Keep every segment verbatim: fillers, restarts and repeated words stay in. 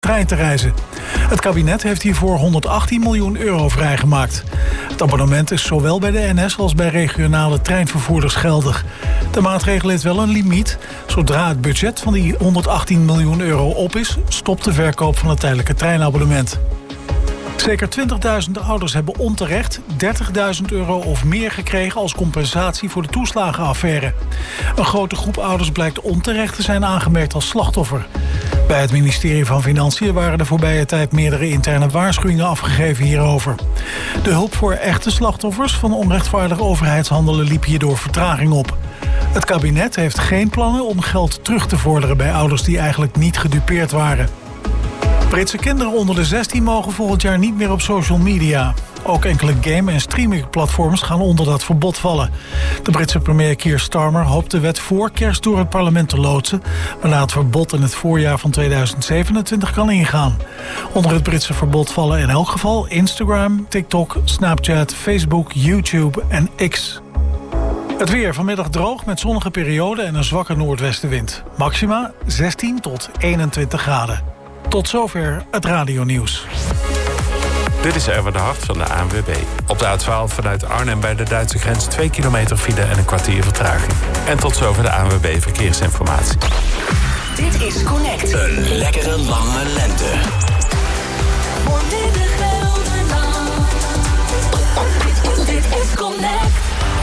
trein te reizen. Het kabinet heeft hiervoor honderdachttien miljoen euro vrijgemaakt. Het abonnement is zowel bij de N S als bij regionale treinvervoerders geldig. De maatregel heeft wel een limiet. Zodra het budget van die honderdachttien miljoen euro op is, stopt de verkoop van het tijdelijke treinabonnement. Zeker twintigduizend ouders hebben onterecht dertigduizend euro of meer gekregen als compensatie voor de toeslagenaffaire. Een grote groep ouders blijkt onterecht te zijn aangemerkt als slachtoffer. Bij het ministerie van Financiën waren de voorbije tijd meerdere interne waarschuwingen afgegeven hierover. De hulp voor echte slachtoffers van onrechtvaardig overheidshandelen liep hierdoor vertraging op. Het kabinet heeft geen plannen om geld terug te vorderen bij ouders die eigenlijk niet gedupeerd waren. Britse kinderen onder de zestien mogen volgend jaar niet meer op social media. Ook enkele game- en streamingplatforms gaan onder dat verbod vallen. De Britse premier Keir Starmer hoopt de wet voor kerst door het parlement te loodsen, waarna het verbod in het voorjaar van tweeduizend zevenentwintig kan ingaan. Onder het Britse verbod vallen in elk geval Instagram, TikTok, Snapchat, Facebook, YouTube en X. Het weer vanmiddag droog met zonnige perioden en een zwakke noordwestenwind. Maxima zestien tot eenentwintig graden. Tot zover het radionieuws. Dit is Erwin de Hart van de A N W B. Op de A twaalf vanuit Arnhem bij de Duitse grens twee kilometer file en een kwartier vertraging. En tot zover de A N W B Verkeersinformatie. Dit is Connect. Een lekkere lange lente. Volledig Gelderland. Dit is Connect.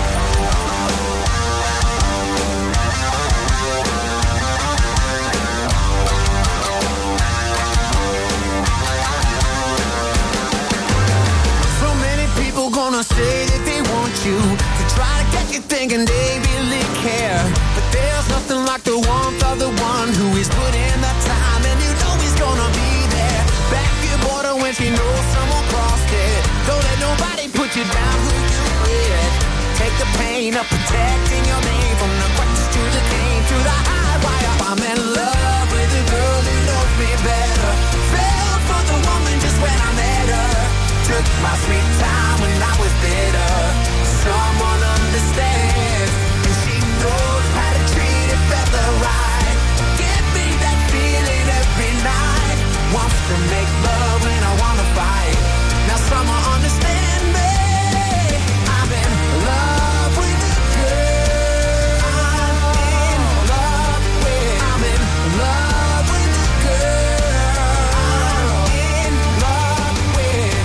Gonna say that they want you to try to get you thinking they really care, but there's nothing like the warmth of the one who is put in the time, and you know he's gonna be there. Back your border when she knows someone crossed it. Don't let nobody put you down who you with. Take the pain of protecting your name from the questions to the game to the high wire. I'm in love with a girl who knows me better. Fell for the woman just when I met her. Took my sweet time when I was bitter. Someone understands, and she knows how to treat a feather right. Give me that feeling every night. Wants to make love when I wanna fight. Now someone understand me. I'm in love with a girl. I'm in love with. I'm in love with a girl. I'm in love with.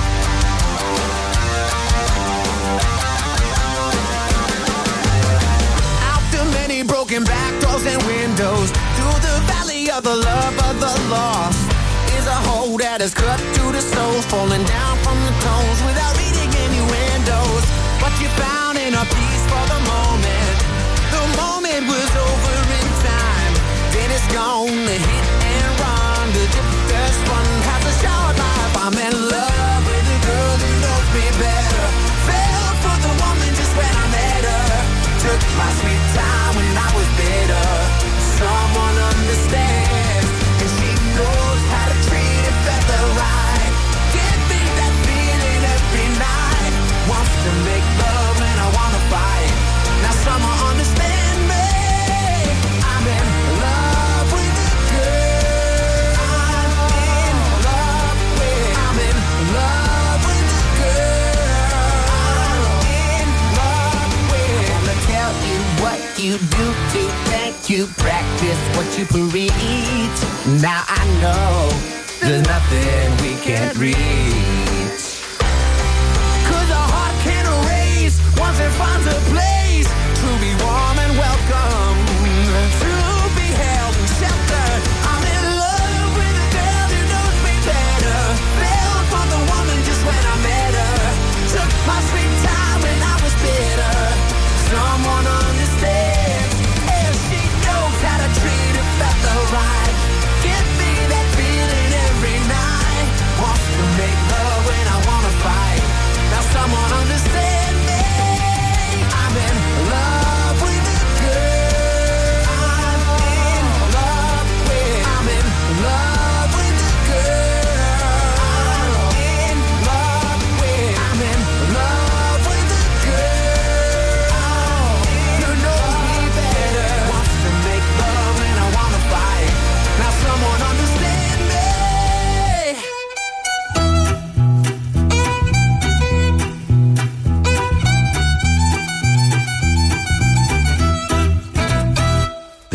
Broken back doors and windows, through the valley of the love of the lost, is a hole that is cut to the soul, falling down from the tones without reading innuendos. What you found in a piece for the moment, the moment was over in time. Then it's gone, the hit and run, the dip that's fun has a short life. I'm in love with a girl who knows me better. Fell for the woman just when I met her. Took my sweet time when I was bitter. Someone understands, and she knows how to treat a feather right. Give me that feeling every night. Wants to make love when I wanna fight. Now someone understand me. I'm in love with a girl. I'm in love with. I'm in love with a girl. I'm in love with. I wanna tell you what you do to think you practice what you preach. Now I know there's nothing we can't reach. Cause a heart can erase once it finds a place. To be warm and welcome, to be held and sheltered. I'm in love with a girl who knows me better. Fell for the woman just when I met her. Took my sweet time when I was bitter. Someone understands, and she knows how to treat a feather right. Give me that feeling every night. Wants to make love when I wanna fight. Now someone understand me. I'm in love with a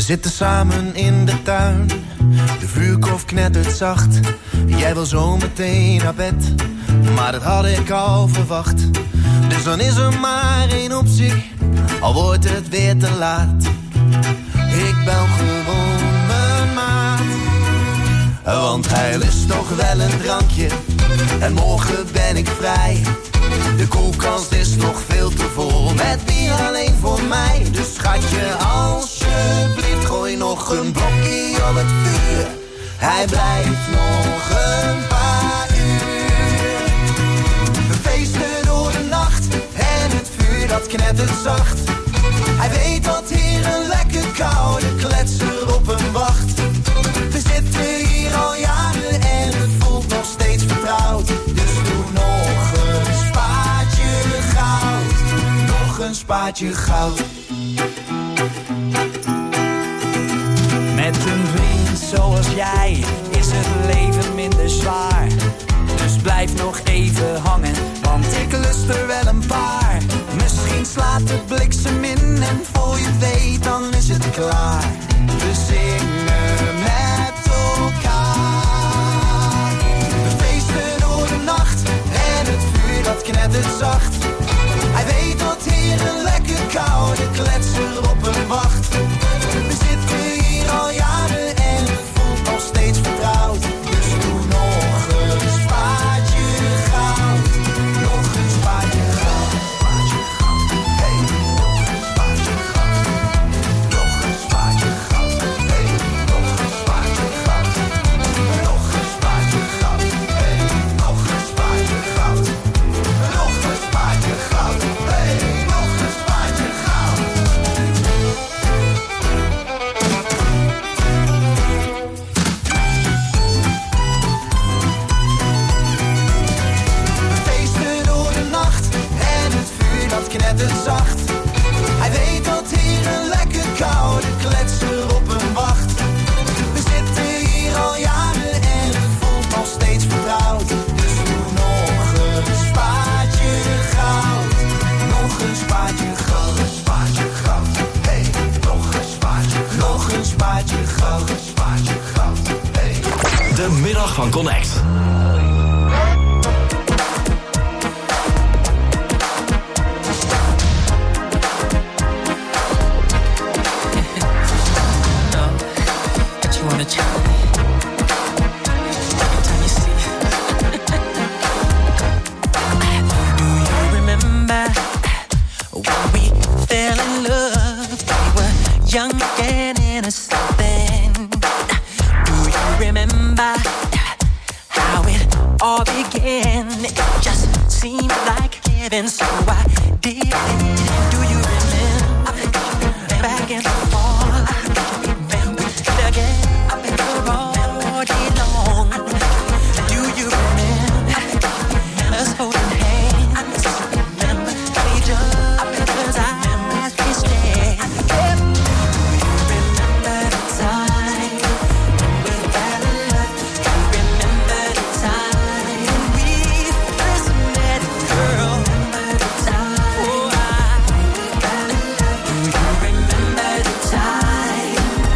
zitten samen in de tuin, de vuurkorf knettert zacht. Jij wil zo meteen naar bed, maar dat had ik al verwacht. Dus dan is er maar één optie, al wordt het weer te laat. Ik bel gewoon mijn maat, want hij lust toch wel een drankje. En morgen ben ik vrij. De koelkast is nog veel te vol met bier alleen voor mij. Dus schatje, alsjeblieft, gooi nog een blokje op het vuur. Hij blijft nog een paar uur. We feesten door de nacht en het vuur dat knettert zacht. Hij weet dat hier een lekker koude kletser op hem wacht. We zitten hier al jaren en het voelt nog steeds vertrouwd. Dus doe nog een spaatje goud, nog een spaatje goud. Met een vriend zoals jij is het leven minder zwaar. Dus blijf nog even hangen, want ik lust er wel een paar. Misschien slaat de bliksem in en voor je weet dan is het klaar. We zingen met elkaar. We feesten door de nacht en het vuur dat knettert zacht. Hij weet dat hier een lekker koude kletser op hem wacht. We zitten hier al jaren en het voelt nog steeds vertrouwd. Dus doe nog een spaatje goud, nog een spaatje goud. Hey, nog een spaatje goud. Nog een spaatje goud. Hey, nog een spaatje goud. Nog een spaatje goud. Hey, nog een spaatje goud. Nog een spaatje goud. Hey, nog een spaatje goud. We feesten door de nacht en het vuur dat knettert zacht. Hij weet dat hier een lekker koude kletser op hem wacht. We zitten hier al jaren en het voelt nog steeds vertrouwd. Dus doe nog een spaatje goud, nog een spaatje goud, een spaatje goud. Hey, nog een spaatje goud, nog een spaatje goud, een spaatje goud. Hey. De middag van Connect. But you wanna try every time you see. Do you remember when we fell in love? We were young and innocent then. Do you remember how it all began? It just seemed like heaven, so I did it. Do you remember back in the fall? Again, all day long. Do you remember us holding hands? Remember each other's eyes we stared. Do you remember the time we fell in love? Do you remember the time we first met, girl? Remember the time, oh, I fell in love. Do you remember the time?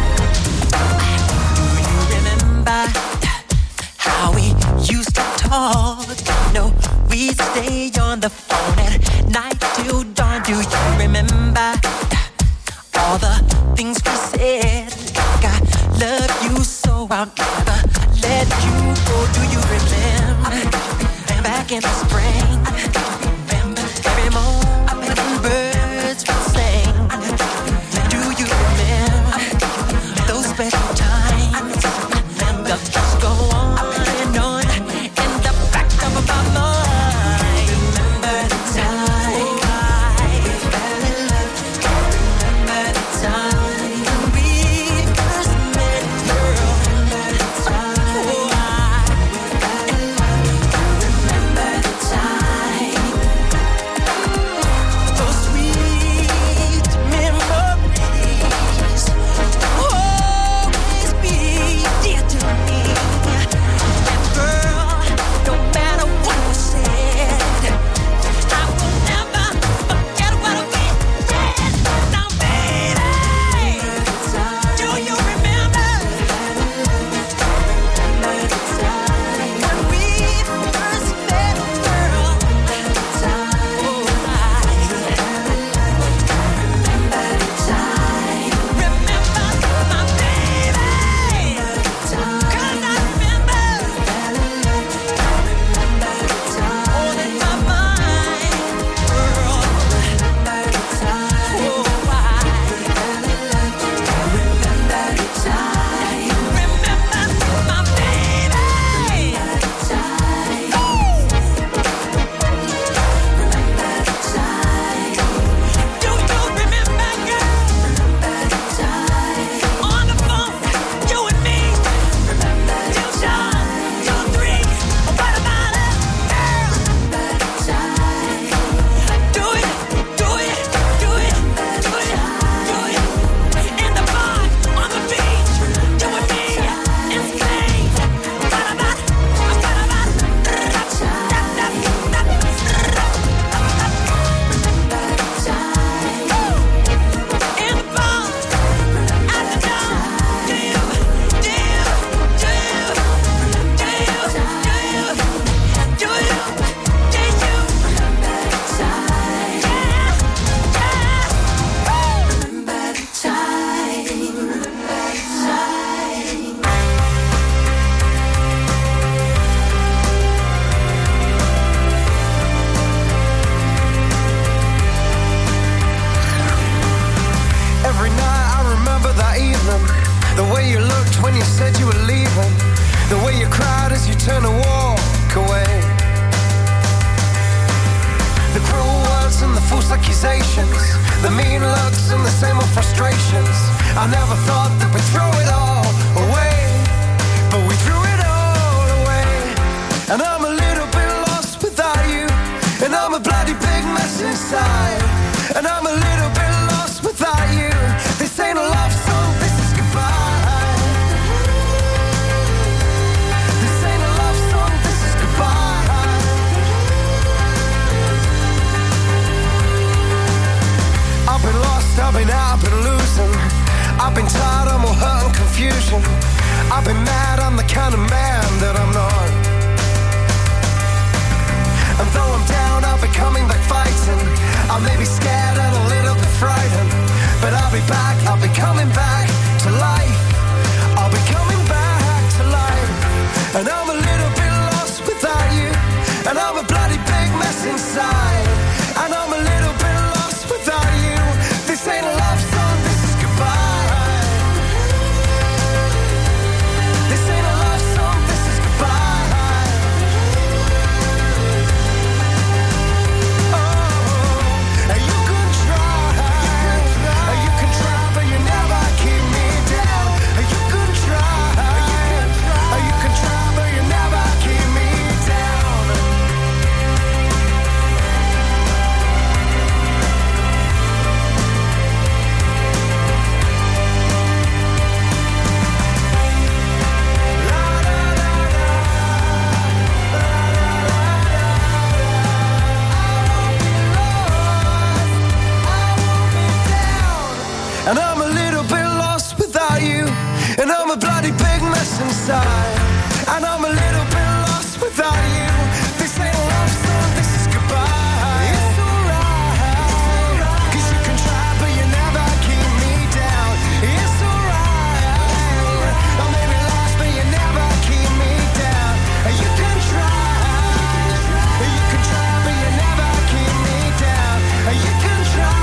How we used to talk, no, we'd stay on the phone at night till dawn. Do you remember all the things we said? Like I love you so I'll never let you go. Do you remember back in the spring? Every morning birds would sing. Do you remember those special times? The thoughts go on and on in the back of my mind. Remember the time we fell in love. Remember the time we first met, girl. Remember the time, oh, I fell in love. Remember the time. false accusations, the mean looks and the same old frustrations. I never thought that we'd throw it all away, but we threw it all away. And I'm a little bit lost without you, and I'm a bloody big mess inside. And I'm a little bit lost without you. This ain't a love song, this is goodbye. This ain't a love song, this is goodbye. I've been lost, I've been out, I've been losing. I've been tired, I'm all hurt and confusion. I've been mad, I'm the kind of man that I'm not. And though I'm down, I'll be coming back fighting. I may be scared and a little bit frightened, but I'll be back, I'll be coming back to life. I'll be coming back to life. And I'm a little bit lost without you, and I'm a bloody big mess inside. And I'm a little bit lost without you. This ain't a love song, this is goodbye. This ain't a love song, this is goodbye. Oh, and you can try, you can try, but you never keep me down. You can try, you can try, but you never keep me down. And I'm a little bit lost without you, and I'm a bloody big mess inside. And I'm a little bit lost without you. This ain't a love song, this is goodbye. It's alright, cause you can try, but you never keep me down. It's alright, I may be lost, but you never keep me down. You can try, you can try, but you never keep me down. You can try.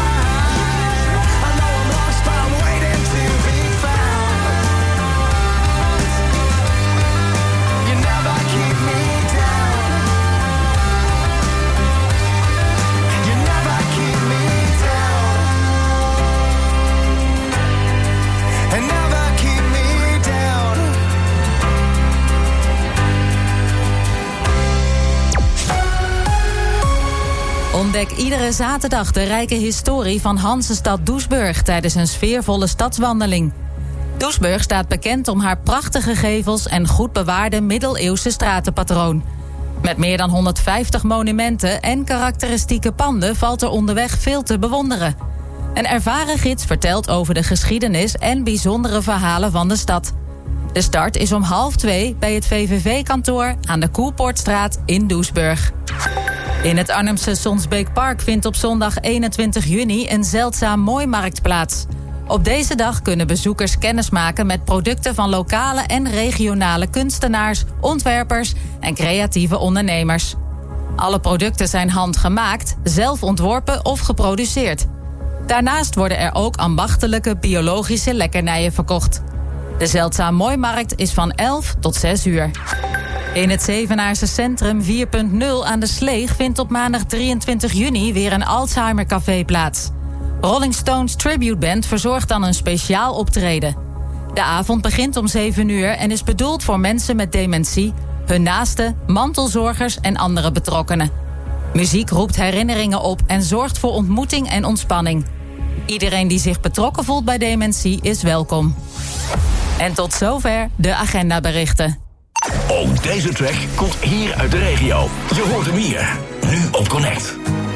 Ontdek iedere zaterdag de rijke historie van Hansestad Doesburg tijdens een sfeervolle stadswandeling. Doesburg staat bekend om haar prachtige gevels en goed bewaarde middeleeuwse stratenpatroon. Met meer dan honderdvijftig monumenten en karakteristieke panden valt er onderweg veel te bewonderen. Een ervaren gids vertelt over de geschiedenis en bijzondere verhalen van de stad. De start is om half twee bij het V V V-kantoor aan de Koelpoortstraat in Doesburg. In het Arnhemse Sonsbeekpark vindt op zondag eenentwintig juni een zeldzaam mooimarkt plaats. Op deze dag kunnen bezoekers kennismaken met producten van lokale en regionale kunstenaars, ontwerpers en creatieve ondernemers. Alle producten zijn handgemaakt, zelf ontworpen of geproduceerd. Daarnaast worden er ook ambachtelijke biologische lekkernijen verkocht. De Zeldzaam Mooimarkt is van elf tot zes uur. In het Zevenaarse Centrum vier punt nul aan de Sleeg vindt op maandag drieëntwintig juni weer een Alzheimer-café plaats. Rolling Stones Tribute Band verzorgt dan een speciaal optreden. De avond begint om zeven uur en is bedoeld voor mensen met dementie, hun naasten, mantelzorgers en andere betrokkenen. Muziek roept herinneringen op en zorgt voor ontmoeting en ontspanning. Iedereen die zich betrokken voelt bij dementie is welkom. En tot zover de agendaberichten. Ook deze track komt hier uit de regio. Je hoort hem hier, nu op Connect.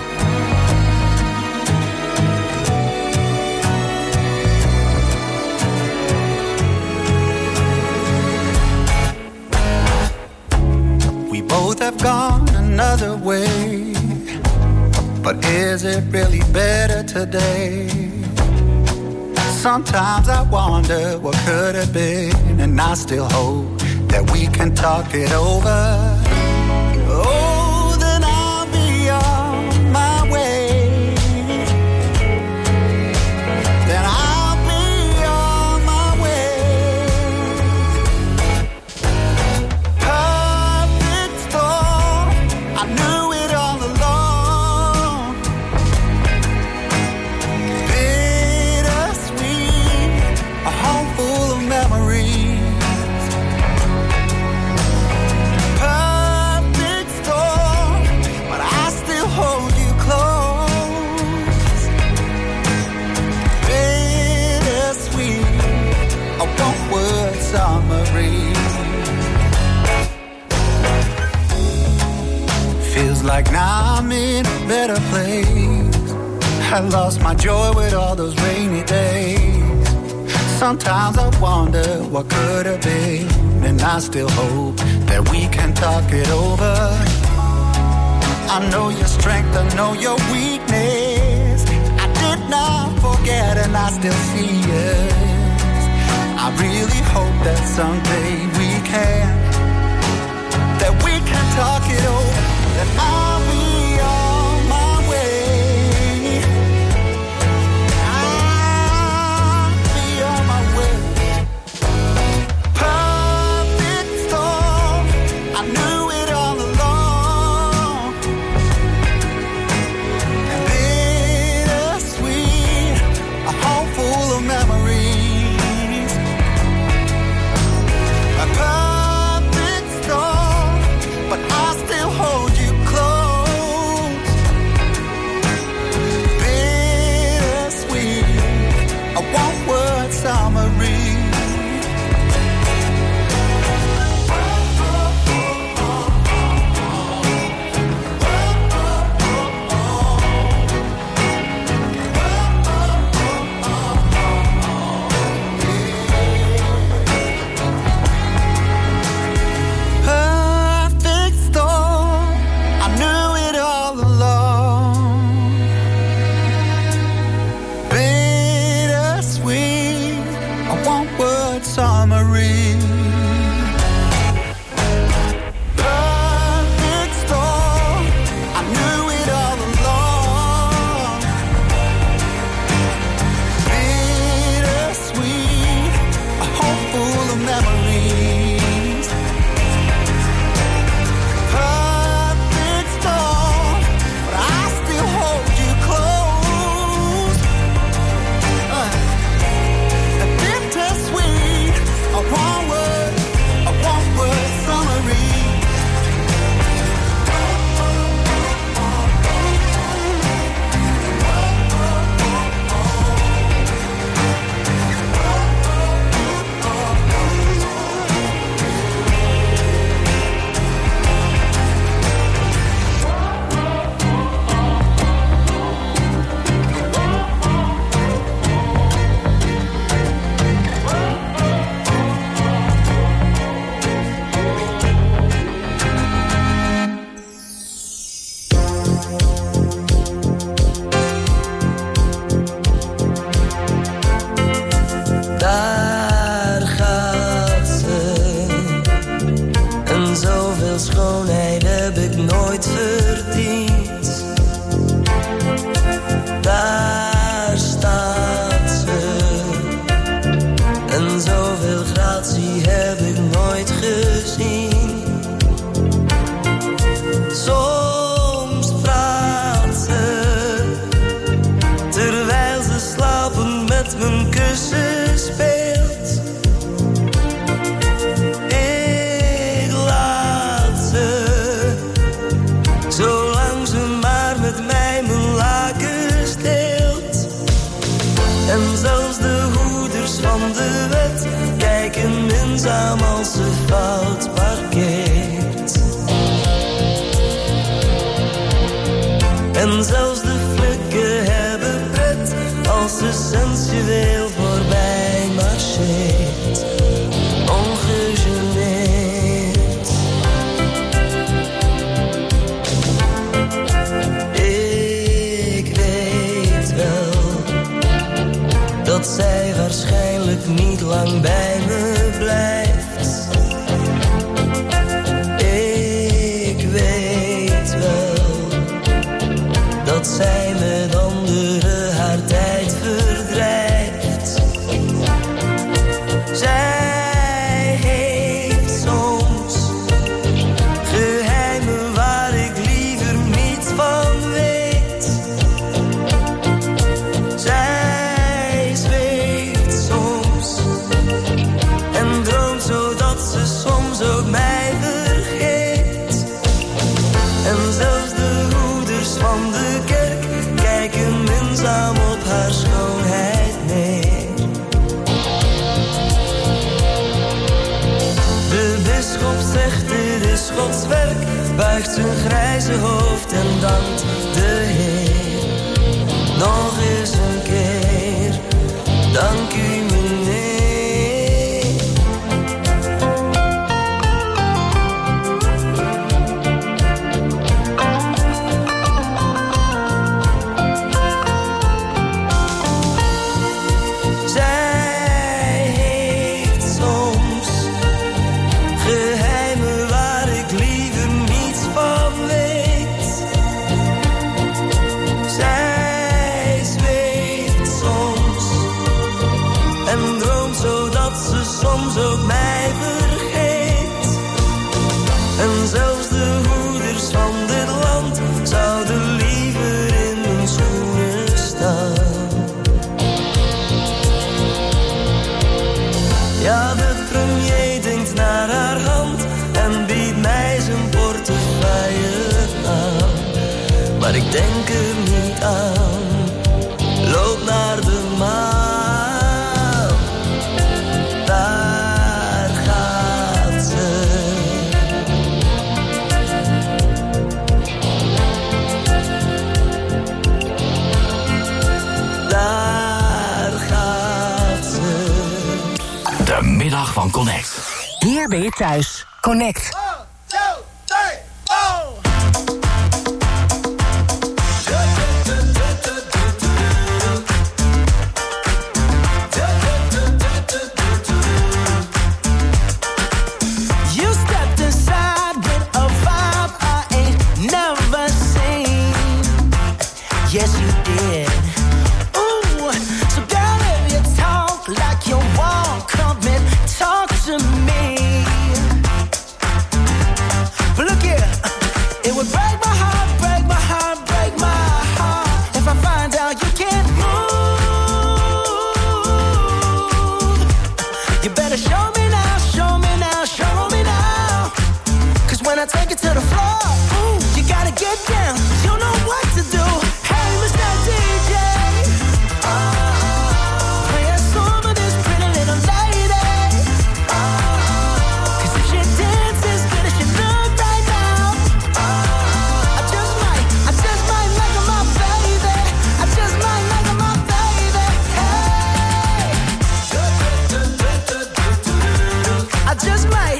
We both have gone another way, but is it really better today? Sometimes I wonder what could have been, and I still hope that we can talk it over. Oh, then I'll be on my way. Then I'll be on my way. Perfect storm, I knew it all along. like now I'm in a better place. I lost my joy with all those rainy days. Sometimes I wonder what could have been, and I still hope that we can talk it over. I know your strength, I know your weakness. I did not forget and I still see it. I really hope that someday we can, that we can talk it over, that I'll be on my way. I'll be on my way. Perfect storm, I knew it all along. And bittersweet, a home full of memories. A perfect storm, but I still hold you close. Bittersweet, a one-word summary. Perfect storm, I knew it all along. Bittersweet, a one-word summary. Perfect storm, I knew it all along. Bittersweet, a home full of memories. Perfect storm, but I still hold you close. Uh, a bittersweet, a one word, a one word summary. Daar gaat ze. En zoveel schoonheid heb ik nooit verdiend. Daar staat ze. En zoveel gratie heb ik nooit gezien. Soms praat ze, terwijl ze slapend met mijn kussen speelt. Ik laat ze, zolang ze maar met mij mijn lakens deelt. En zelfs de hoeders van de wet kijken minzaam als ze fout parkeert. En zelfs de vlekken hebben pret als ze sensueel voorbij marcheert. Ongegeneerd. Ik weet wel dat zij waarschijnlijk niet lang bij me blijft. Ik weet wel dat zij met anderen haar tijd verdrijft. is Gods werk, buigt zijn grijze hoofd en dankt de Heer. Nog eens een keer, dank u meneer. Soms ook mij vergeet. En zelfs de hoeders van dit land zouden liever in mijn schoenen staan. Ja, de premier denkt naar haar hand en biedt mij zijn portefeuille aan. Maar ik denk er niet aan, loop naar de maan. Middag van Connect. Hier ben je thuis. Connect. One, two, three, four. You stepped inside with a vibe I ain't never seen. Yes, you did. Ooh, so girl, if you talk like you walk, come and talk to me. But look here, it would break my heart, break my heart, break my heart if I find out you can't move. You better show me now, show me now, show me now. Cause when I take it to the floor, ooh, you gotta get down. You know what to do. Hey, Mister D J, oh, play a song for this pretty little lady. Oh, cause if she dances good as she look right now, oh, I just might, I just might make her my baby. I just might make her my baby. Hey, I just might.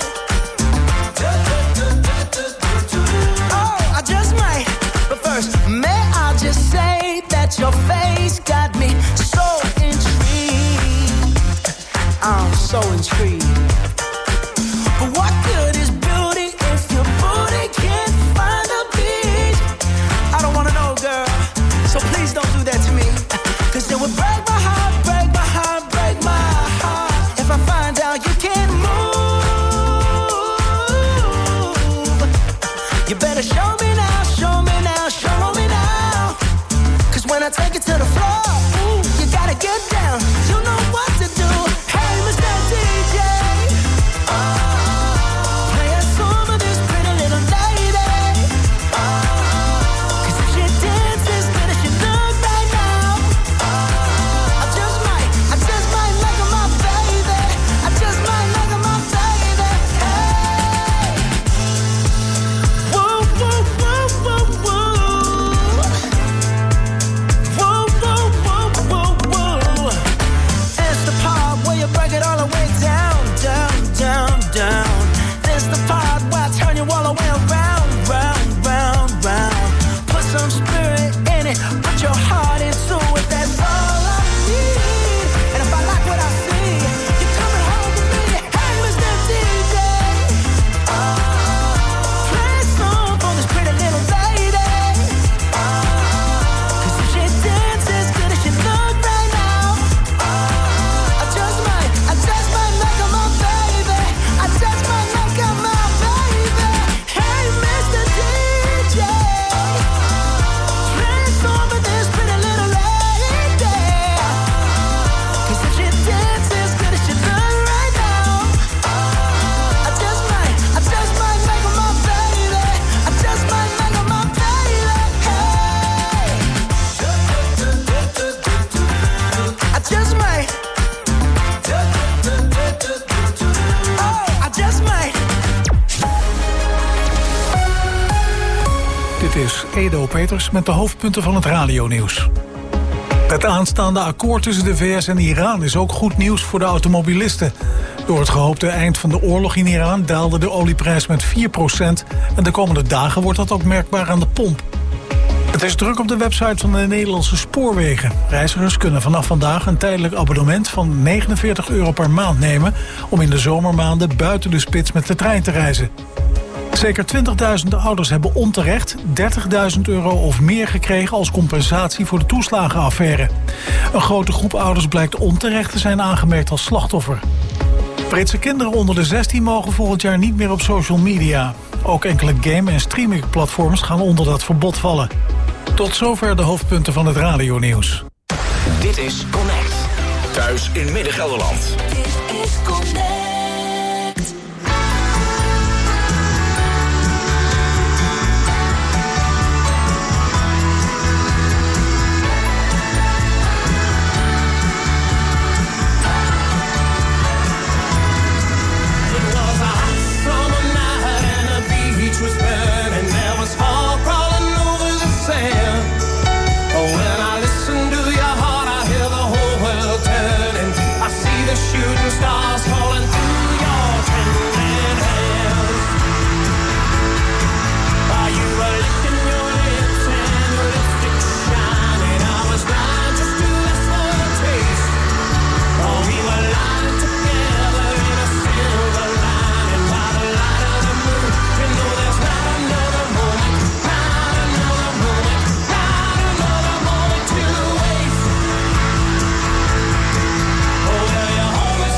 Oh, I just might. But first, may I just Dit is Edo Peters met de hoofdpunten van het radionieuws. Het aanstaande akkoord tussen de V S en Iran is ook goed nieuws voor de automobilisten. Door het gehoopte eind van de oorlog in Iran daalde de olieprijs met vier procent... en de komende dagen wordt dat ook merkbaar aan de pomp. Het is druk op de website van de Nederlandse Spoorwegen. Reizigers kunnen vanaf vandaag een tijdelijk abonnement van negenenveertig euro per maand nemen... om in de zomermaanden buiten de spits met de trein te reizen. Zeker twintigduizend ouders hebben onterecht dertigduizend euro of meer gekregen als compensatie voor de toeslagenaffaire. Een grote groep ouders blijkt onterecht te zijn aangemerkt als slachtoffer. Britse kinderen onder de zestien mogen volgend jaar niet meer op social media. Ook enkele game- en streamingplatforms gaan onder dat verbod vallen. Tot zover de hoofdpunten van het radionieuws. Dit is Connect. Thuis in Midden-Gelderland. Dit is Connect. Shooting stars falling through your trembling hands. While you were licking your lips and your lipstick shining, I was blind just to ask for a taste. Oh, we were lying together in a silver lining by the light of the moon. You know there's not another moment, not another moment, not another moment to waste. Oh, well, you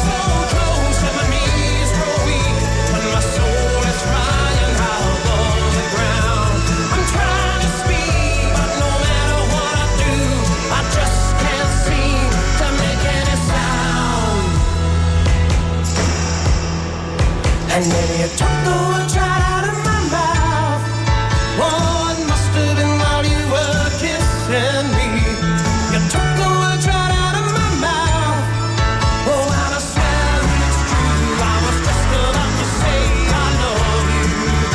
and then you took the words right out of my mouth. Oh, it must have been while you were kissing me. You took the words right out of my mouth. Oh, and I swear it's true. I was just about to say I love you.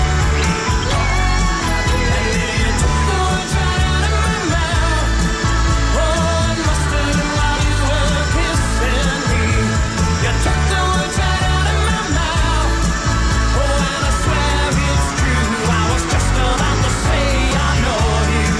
And then you took the words right out of my mouth. Oh, it must have been while you were kissing me. You took the words right out of my mouth. And I swear it's true, I was just about to say I love you.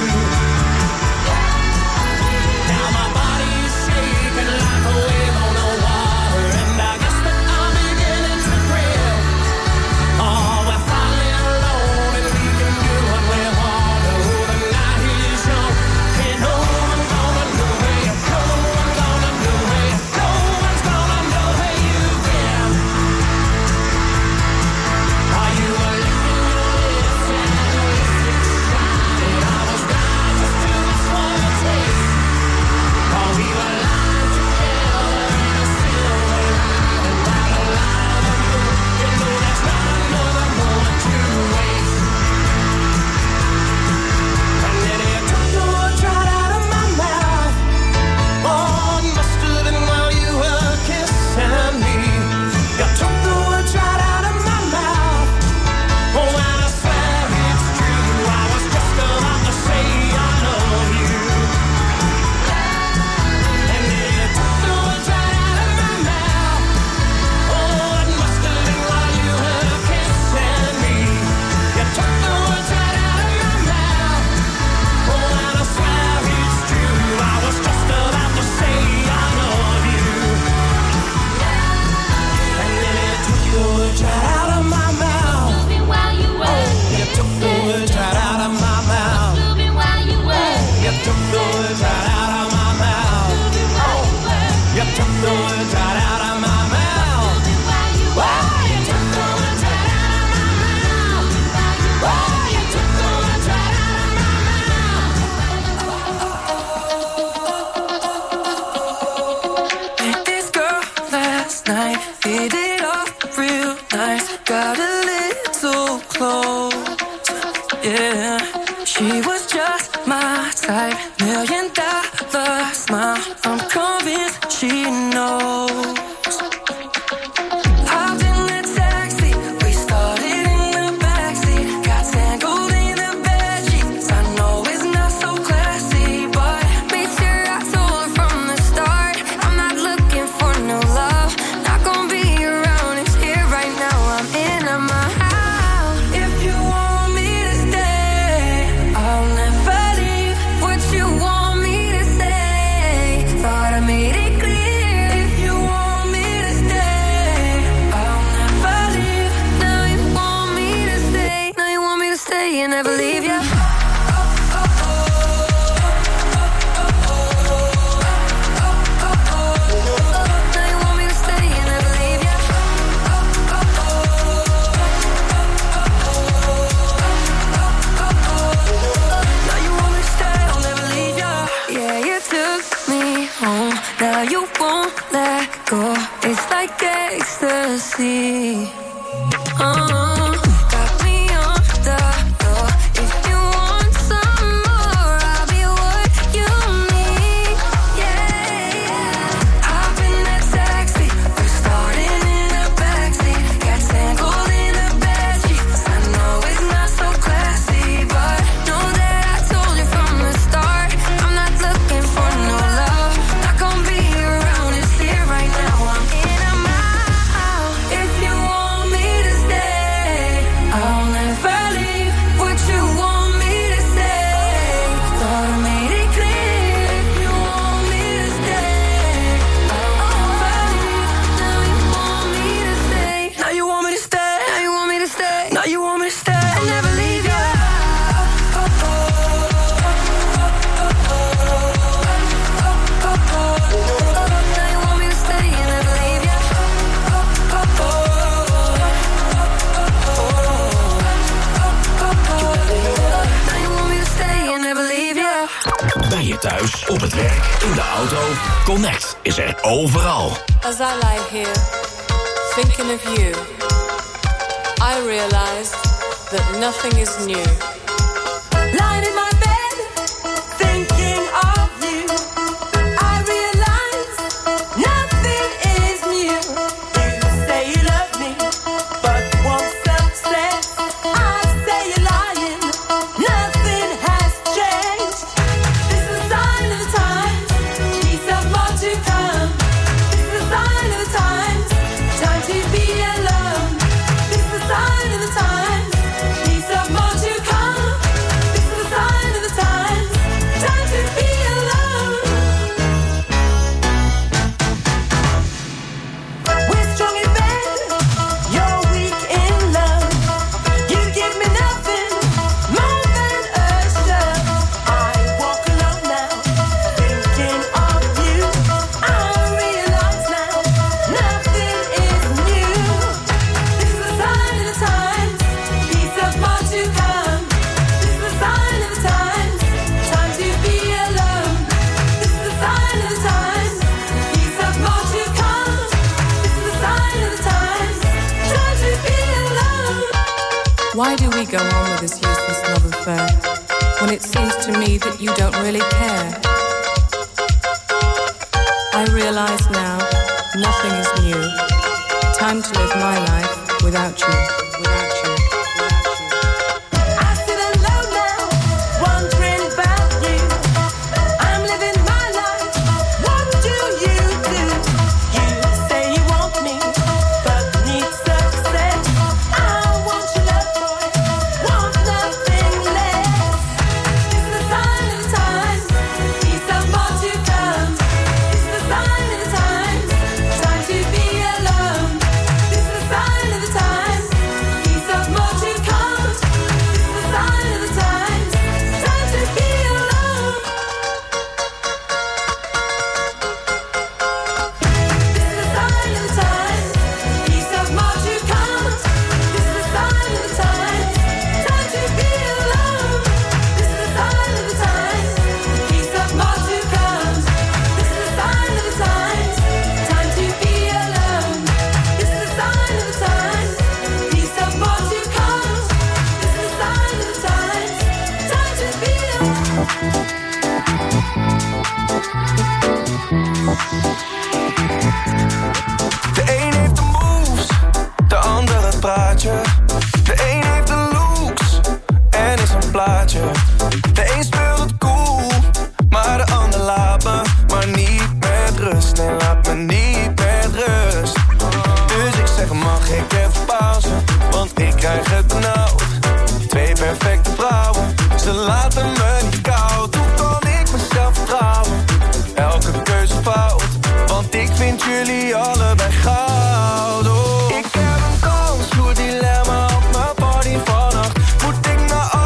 Now my body is shaking like a wave on the water, and I guess that I'm beginning to drift. Oh, we're finally alone and we can do what we want. Oh, the night is young, and no one's gonna know where you go. No one's gonna know where you go. No one's gonna know where you've been. Are you a She was just my type, million dollar smile. I'm convinced she knows. Hopped in the taxi, we started in the backseat. Got tangled in the bedsheets, stay and never leave you. Now you won't let go. It's like ecstasy. Uh, got me on the floor. If you want some more, I'll be what you need. Yeah, yeah. Hop in that taxi. We're starting in the backseat. Got tangled in the bedsheets. I know it's not so classy, but know that I told you from the start. I'm not looking for no love. Not gonna be around. It's here right now. I'm in, I'm out. If you want me to stay, I'll never leave. What you want me to say, thought I made it clear. If you want me to stay, I'll never leave. Now you want me to stay. Now you want me to stay. Now you want me to stay. Now you want me to stay. I'll never leave you. Now you want me to stay and never leave you. Now you want me to stay and never leave you. Bij je thuis, op het werk, in de auto. Connect is er overal. As I lie here, thinking of you, I realize that nothing is new. Lying in my bed, thinking of you, I realize nothing is new. You say you love me, but once upset, I say you're lying. Nothing has changed. This is a sign of the times, peace of more to come. This is a sign of the times, time to be alone. This is a sign of the times, peace of more to come. This is a sign of the times, time to be alone. We're strong in bed, you're weak in love. You give me nothing more than a shove. I walk alone now, thinking of you. I realize now, nothing is new. This is a sign of the times, peace of more to come. This is a sign of the times, time to be alone. This is a sign of the times, peace of more to come. This is a sign of the times, time to be alone. Why do we go on with this useless love affair when it seems to me that you don't really care? I realize now nothing is new. Time to live my life without you, without you, without you. I sit alone now, wondering about you. I'm living my life. What do you do? You say you want me, but need success. I want your love, boy. Want nothing less. This is a sign of the times, peace of more to come. This is a sign of the times, time to be alone. This is a sign of the times, peace of more to come. This is a sign of the times, time to be alone. This is a sign of the times, peace of more to come. This is a sign of the times, time to be alone. This is a sign of the times, peace of more to come. This is a sign of the times, time to be alone. This is a sign of the times, peace of more to come. This is a sign of the times, time to be alone. De een heeft de moves, de ander het praatje. De een heeft de looks en is een plaatje. De een speelt het cool, maar de ander laat me maar niet met rust. Nee, laat me niet met rust. Dus ik zeg mag ik even pauze, want ik krijg het benauwd. Twee perfecte vrouwen, ze laten me niet koud. Hoe kan ik mezelf vertrouwen? Elke keuze fout, want ik vind jullie allebei goud. Oh. Ik heb een kans, goed dilemma op mijn party vannacht. Moet ik naar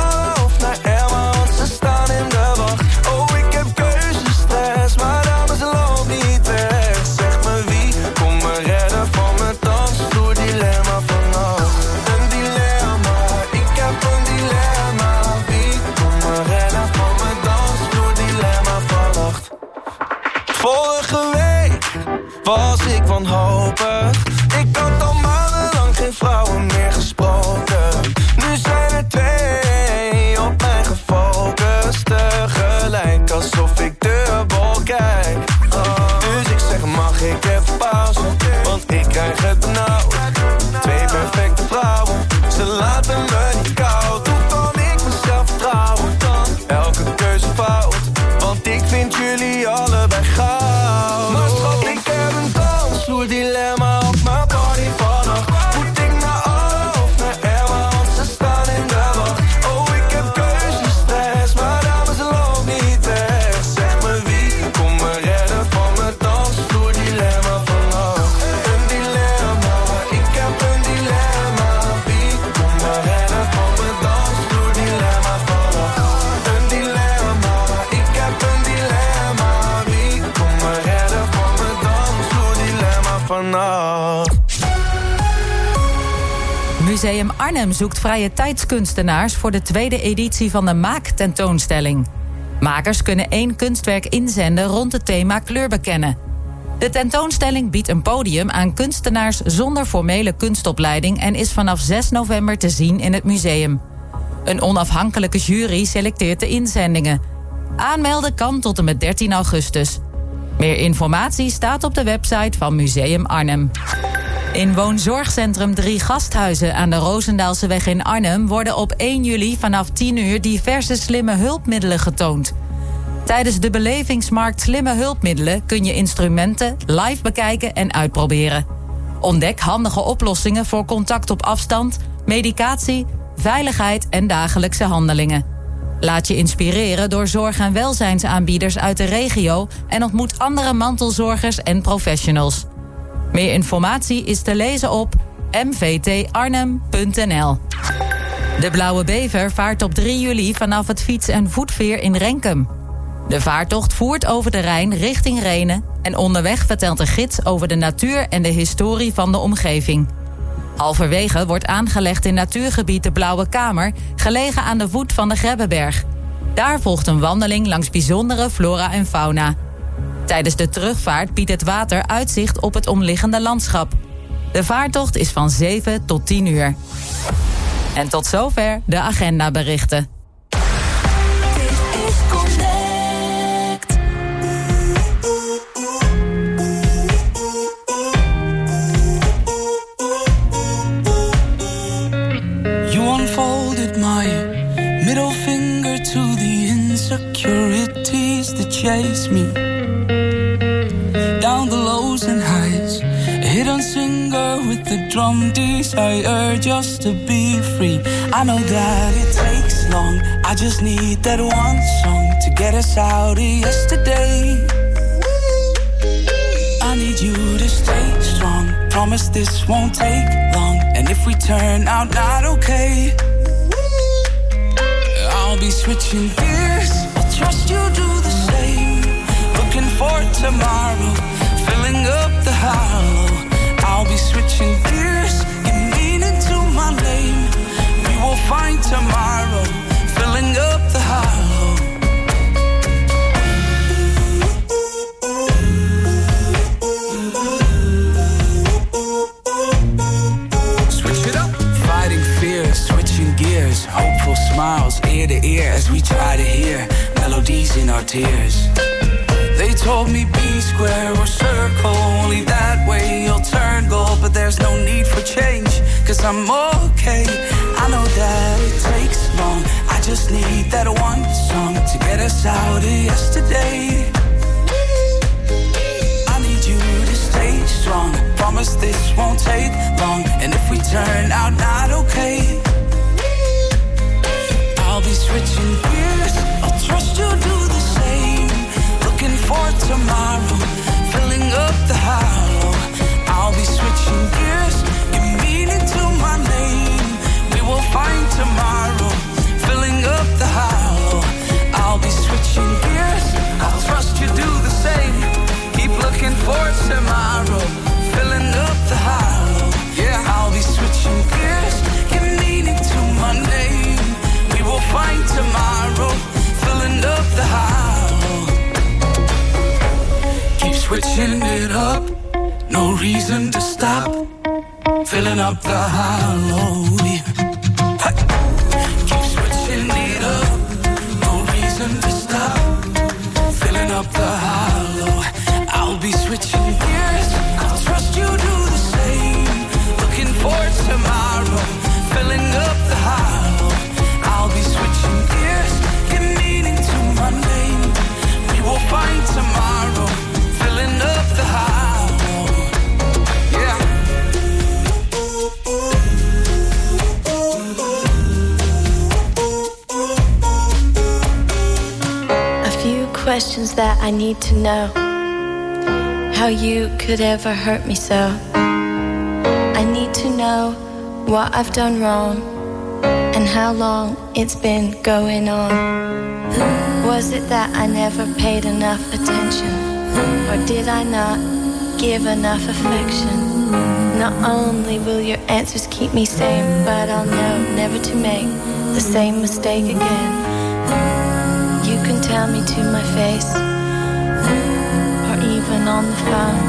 wanhopig. Ik had al maandenlang geen vrouwen meer gesproken. Nu zijn er twee op mij gefocust. Tegelijk alsof ik dubbel kijk. Oh. Dus ik zeg mag ik even pauze, want ik krijg het benauwd. Twee perfecte vrouwen, ze laten me niet koud. Hoe kan ik mezelf vertrouwen dan? Elke keuze fout, want ik vind jullie allebei goud. Maar schat, ik heb een dansvloer dilemma op mijn party vannacht. Moet ik naar Anne of naar Emma, want ze staan in de wacht. Oh, ik heb keuzestress, maar dames loop niet echt. Zeg me wie, kom me redden van mijn dansvloer dilemma vannacht. Een dilemma, ik heb een dilemma. Wie, kom me redden van mijn dansvloer dilemma vannacht. Een dilemma, ik heb een dilemma. Wie, kom me redden van mijn dansvloer dilemma vannacht. Museum Arnhem zoekt vrije tijdskunstenaars voor de tweede editie van de Maak-tentoonstelling. Makers kunnen één kunstwerk inzenden rond het thema kleur bekennen. De tentoonstelling biedt een podium aan kunstenaars zonder formele kunstopleiding en is vanaf zes november te zien in het museum. Een onafhankelijke jury selecteert de inzendingen. Aanmelden kan tot en met dertien augustus. Meer informatie staat op de website van Museum Arnhem. In woonzorgcentrum Drie Gasthuizen aan de Roosendaalseweg in Arnhem worden op één juli vanaf tien uur diverse slimme hulpmiddelen getoond. Tijdens de belevingsmarkt Slimme Hulpmiddelen kun je instrumenten live bekijken en uitproberen. Ontdek handige oplossingen voor contact op afstand, medicatie, veiligheid en dagelijkse handelingen. Laat je inspireren door zorg- en welzijnsaanbieders uit de regio en ontmoet andere mantelzorgers en professionals. Meer informatie is te lezen op m v t arnhem punt n l. De Blauwe Bever vaart op drie juli vanaf het fiets- en voetveer in Renkum. De vaartocht voert over de Rijn richting Rhenen en onderweg vertelt een gids over de natuur en de historie van de omgeving. Halverwege wordt aangelegd in natuurgebied de Blauwe Kamer, gelegen aan de voet van de Grebbeberg. Daar volgt een wandeling langs bijzondere flora en fauna. Tijdens de terugvaart biedt het water uitzicht op het omliggende landschap. De vaartocht is van zeven tot tien uur. En tot zover de agendaberichten. You unfolded my middle finger to the insecurities that chase me. Down the lows and highs, a hidden singer with the drum desire just to be free. I know that it takes long, I just need that one song to get us out of yesterday. I need you to stay strong, promise this won't take long. And if we turn out not okay, I'll be switching gears, I'll trust you do the same. Looking for tomorrow, filling up the hollow. I'll be switching gears, give meaning to my name. We will find tomorrow, filling up the hollow. Switch it up. Fighting fears, switching gears. Hopeful smiles, ear to ear as we try to hear melodies in our tears. They told me be square or circle, only that way you'll turn gold. But there's no need for change, cause I'm okay. I know that it takes long, I just need that one song to get us out of yesterday. I need you to stay strong, promise this won't take long. And if we turn out not okay, I'll be switching gears, I'll trust you do the same. Looking for tomorrow, filling up the hollow. I'll be switching gears, give meaning to my name. We will find tomorrow, filling up the hollow. I'll be switching gears, I'll trust you do the same. Keep looking for tomorrow, filling up the hollow. Yeah, I'll be switching gears. reason to stop filling up the hollow. Hey. Keep switching it up. No reason to stop filling up the hollow. I'll be switching gears. I'll trust you do the same. Looking for tomorrow, filling up the hollow. I'll be switching gears, give meaning to my name. We will find tomorrow, filling up the hollow. Yeah. A few questions that I need to know. How you could ever hurt me so. I need to know what I've done wrong and how long it's been going on. Was it that I never paid enough attention, or did I not give enough affection? Not only will your answers keep me sane, but I'll know never to make the same mistake again. You can tell me to my face, or even on the phone.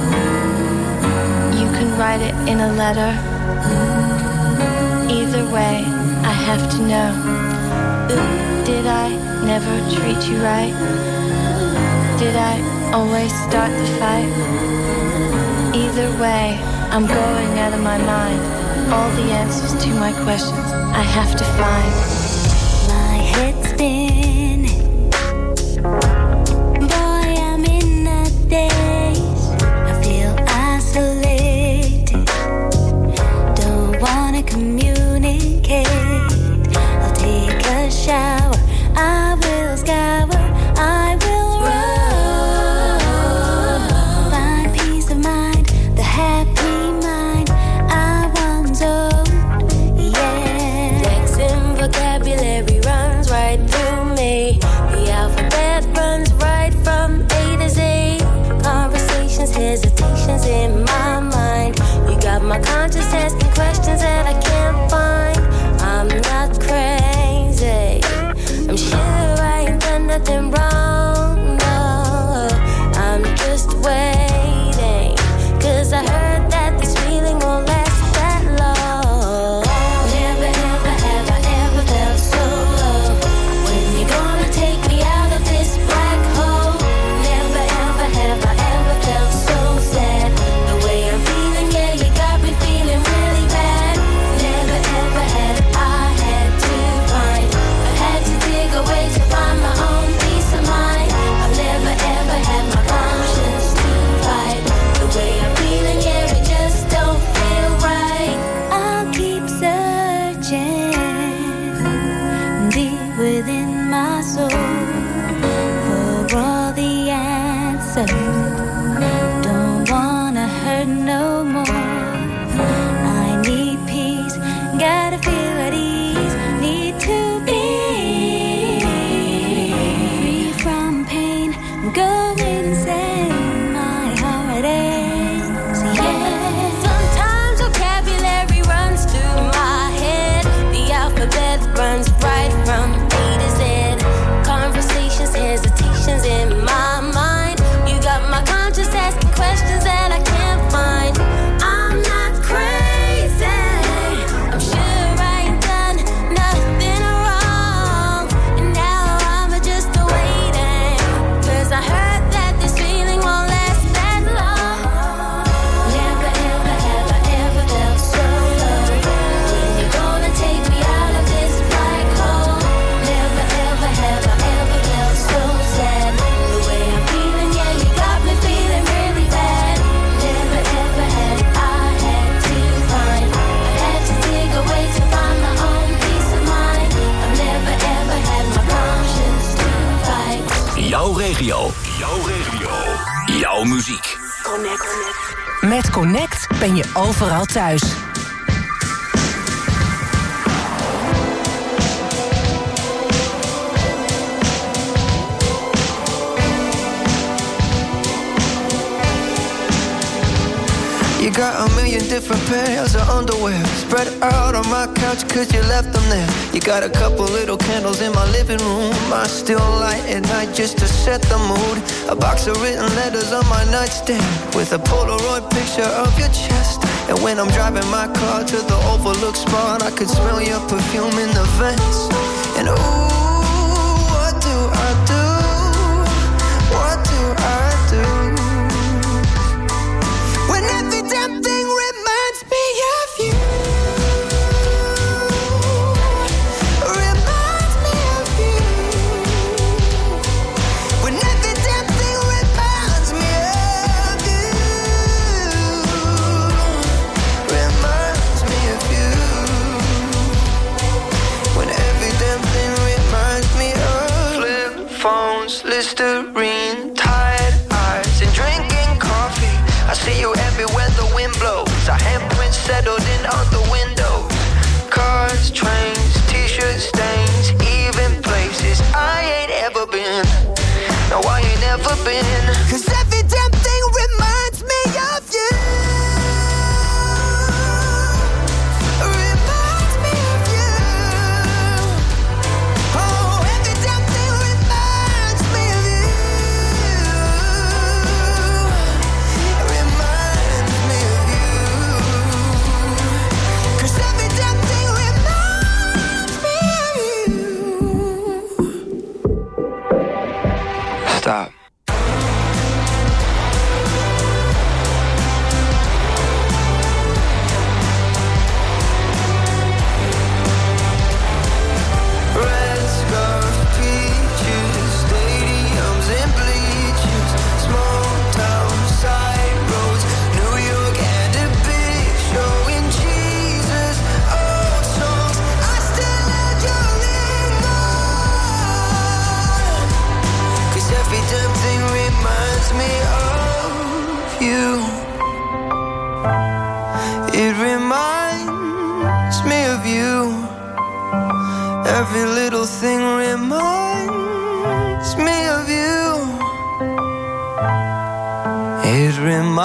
You can write it in a letter. Either way, I have to know. Did I never treat you right? Did I always start the fight? Either way, I'm going out of my mind. All the answers to my questions I have to find. My head's spinning. Boy, I'm in a daze. I feel isolated. Don't wanna communicate. I'll take a shower. I will scour. I will run. Find peace of mind. The happy mind I once owned. Yeah. Texting vocabulary runs right through me. The alphabet runs right from A to Z. Conversations, hesitations in my mind. You got my conscience asking questions that I can't find. I'm not crazy. I'm sure I ain't done nothing wrong. No, I'm just waiting. Cause I heard that this feeling won't last that long. Never ever have I ever felt so low. When you gonna take me out of this black hole? Never ever have I ever felt so sad. The way I'm feeling, yeah, you got me feeling really bad. Never ever had I had to find. I've had to dig away to find my own peace of mind. I've never ever had my conscience to fight. The way I'm feeling, yeah, it just don't feel right. I'll keep searching deep within my soul for all the answers. Don't wanna hurt no more. I need peace, gotta feel at ease. Need to be free from pain. I'm going insane. My heart aches. Yeah. Sometimes vocabulary runs through my head. The alphabet runs right from A to Z. Conversations, hesitations in my mind. You got my conscience asking questions that I can't find. I'm not crazy. I'm sure I ain't done nothing wrong. And now I'm just waiting. Cause I heard that this feeling won't last that long. Never ever have I ever felt so low. When you gonna take me out of this black hole? Never ever have I ever felt so sad. The way I'm feeling, yeah, you got me feeling really bad. Never ever had I had to find. I've had to dig away to find my own peace of mind. I've never ever had my conscience to fight. Jouw regio. Jouw regio. Jouw muziek. Connect. Met Connect ben je overal thuis. You got a million different pairs of underwear spread out on my couch cause you left them there. You got a couple little candles in my living room I still light at night just to set the mood. A box of written letters on my nightstand with a Polaroid picture of your chest. And when I'm driving my car to the overlook spot I could smell your perfume in the vents. And ooh, what do I do? What do I do? When every damn thing reminds me of you. Reminds me of you. When every damn thing reminds me of you. Reminds me of you. When every damn thing reminds me of flip phones, Listerine, tired eyes, and drinking coffee. I see you everywhere the wind blows. Our handprints settled in on the windows. Cars, trains, t-shirt stains, even places I ain't ever been. No, I ain't ever been. Cause every damn thing reminds me of you. Reminds me of you. Oh, every damn thing reminds me of you. Reminds me of you. Cause every damn thing reminds me of you. Stop. Red scarf, peaches, stadiums and bleachers, small town side roads, New York and a big show in Jesus. Old songs, I still let you ring on. Cause every damn thing reminds me of you. It reminds me of you. Every little thing reminds me of you. It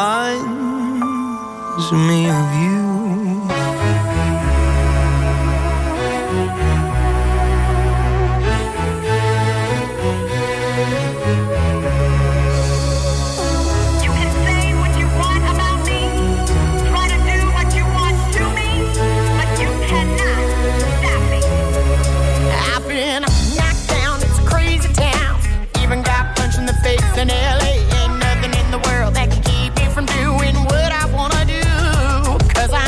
reminds me of you. You can say what you want about me, try to do what you want to me, but you cannot stop me. I've been knocked down, it's a crazy town. Even got punched in the face in L A. Ain't nothing in the world that can keep me from doing what I wanna do. Cause I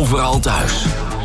overal thuis.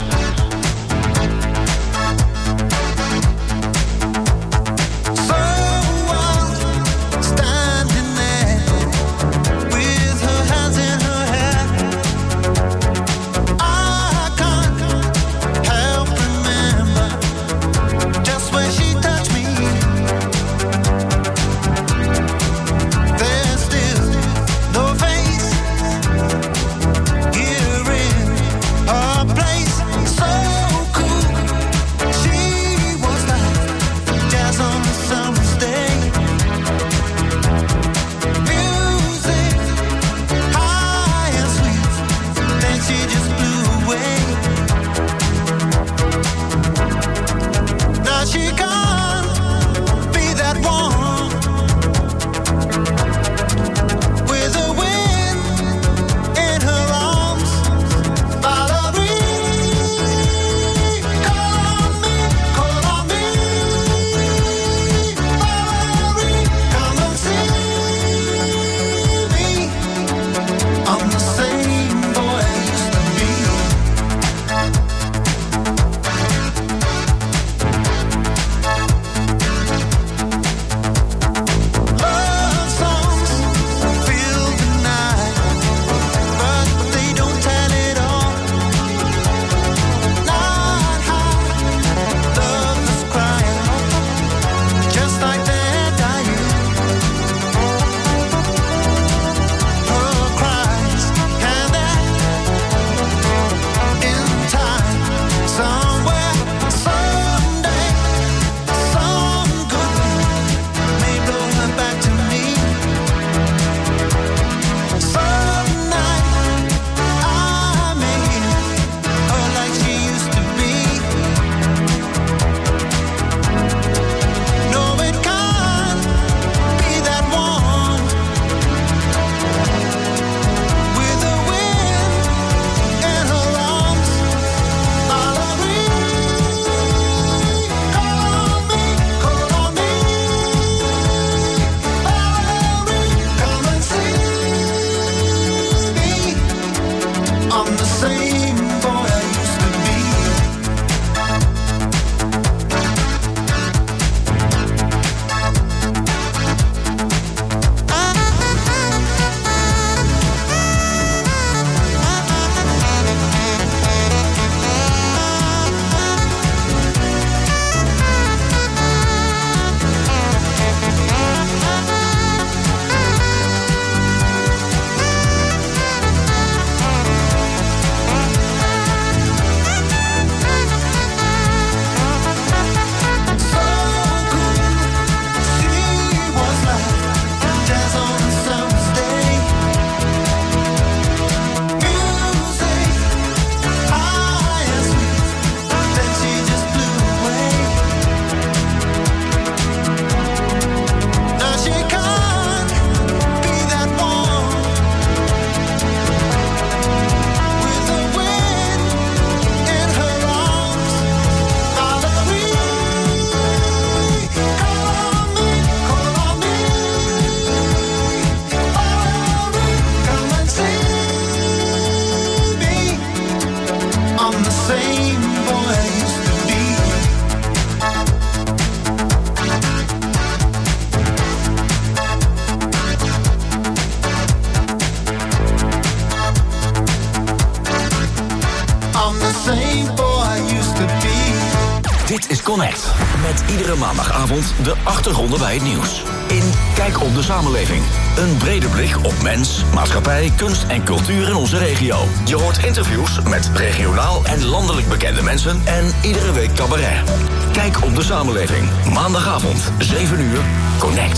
Dit is Connect. Met iedere maandagavond de achtergronden bij het nieuws. In Kijk op de Samenleving. Een brede blik op mens, maatschappij, kunst en cultuur in onze regio. Je hoort interviews met regionaal en landelijk bekende mensen en iedere week cabaret. Kijk op de Samenleving. Maandagavond, zeven uur, Connect.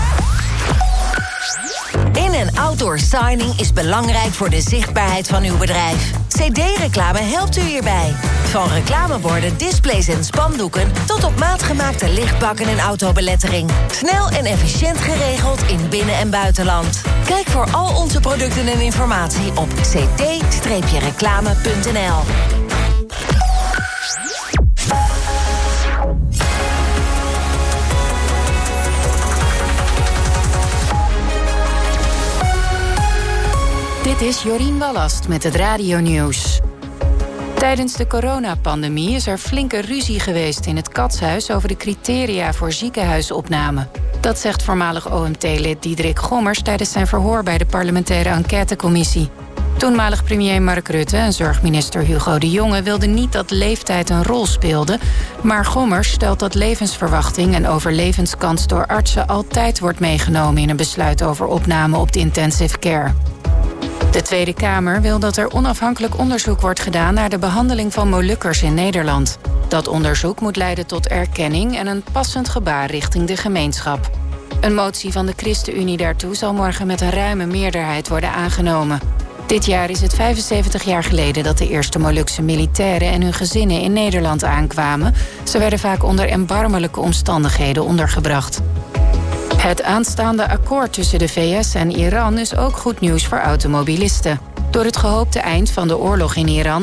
In- en outdoor signing is belangrijk voor de zichtbaarheid van uw bedrijf. C D-reclame helpt u hierbij. Van reclameborden, displays en spandoeken tot op maat gemaakte lichtbakken en autobelettering. Snel en efficiënt geregeld in binnen- en buitenland. Kijk voor al onze producten en informatie op c d reclame punt n l. Dit is Jorien Wallast met het radionieuws. Tijdens de coronapandemie is er flinke ruzie geweest in het Katshuis over de criteria voor ziekenhuisopname. Dat zegt voormalig O M T-lid Diederik Gommers tijdens zijn verhoor bij de parlementaire enquêtecommissie. Toenmalig premier Mark Rutte en zorgminister Hugo de Jonge wilden niet dat leeftijd een rol speelde, maar Gommers stelt dat levensverwachting en overlevenskans door artsen altijd wordt meegenomen in een besluit over opname op de intensive care. De Tweede Kamer wil dat er onafhankelijk onderzoek wordt gedaan naar de behandeling van Molukkers in Nederland. Dat onderzoek moet leiden tot erkenning en een passend gebaar richting de gemeenschap. Een motie van de ChristenUnie daartoe zal morgen met een ruime meerderheid worden aangenomen. Dit jaar is het vijfenzeventig jaar geleden dat de eerste Molukse militairen en hun gezinnen in Nederland aankwamen. Ze werden vaak onder erbarmelijke omstandigheden ondergebracht. Het aanstaande akkoord tussen de V S en Iran is ook goed nieuws voor automobilisten. Door het gehoopte eind van de oorlog in Iran